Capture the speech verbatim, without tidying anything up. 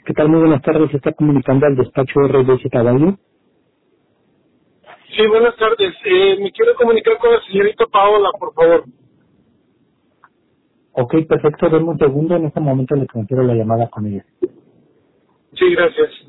¿Qué tal? Muy buenas tardes. Se está comunicando al despacho R D C Caballo. Sí, buenas tardes. Eh, me quiero comunicar con la señorita Paola, por favor. Ok, perfecto. Denme un segundo. En este momento le transfiero la llamada con ella. Sí, gracias.